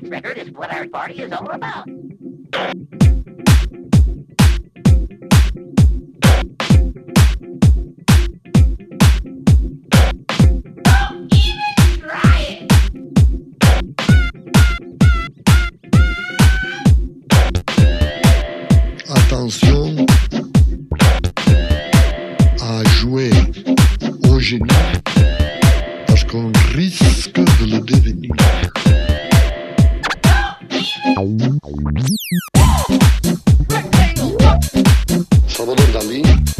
This record is what our party is all about. Don't even try it! Attention à jouer au génie parce qu'on risque de le devenir. Salvador Dalí.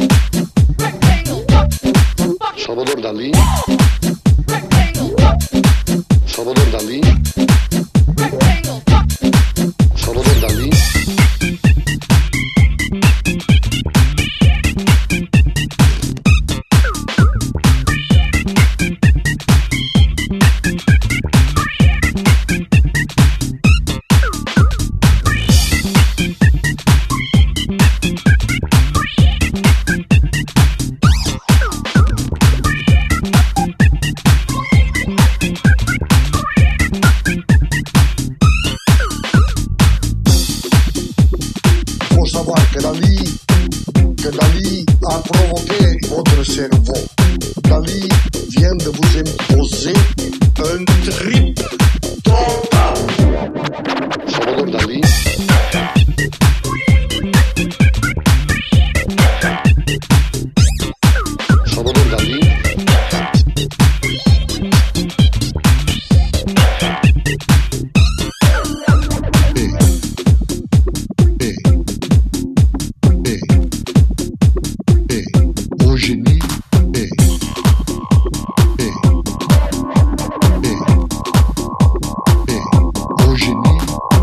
Salvador Dalí. Salvador Dalí. Salvador Dalí. Faut savoir que Dalí a provoqué votre cerveau. Dalí vient de vous imposer un trip total. Salvador Dalí. Salvador Dalí. Au génie, au génie.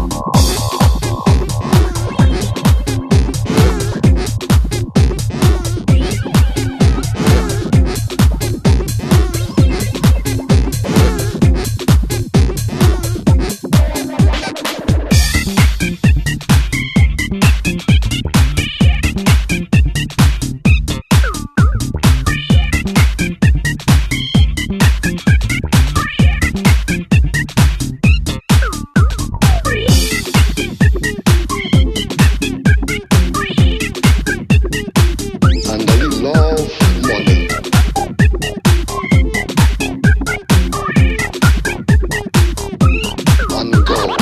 And Dalí love money. And go.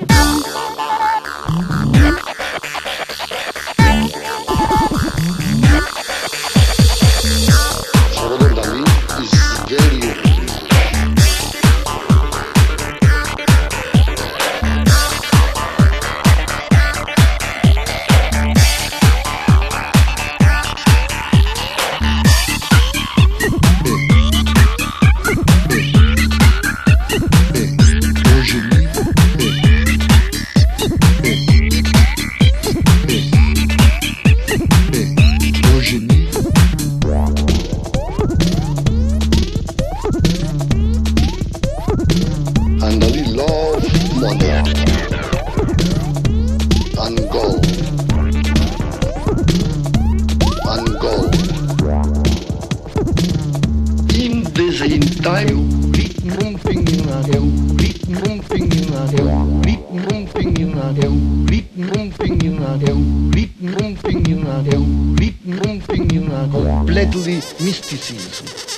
Salvador Dalí is very unique. Au génie, au génie. And Dalí love money and go and go. In desenho, completely mysticism.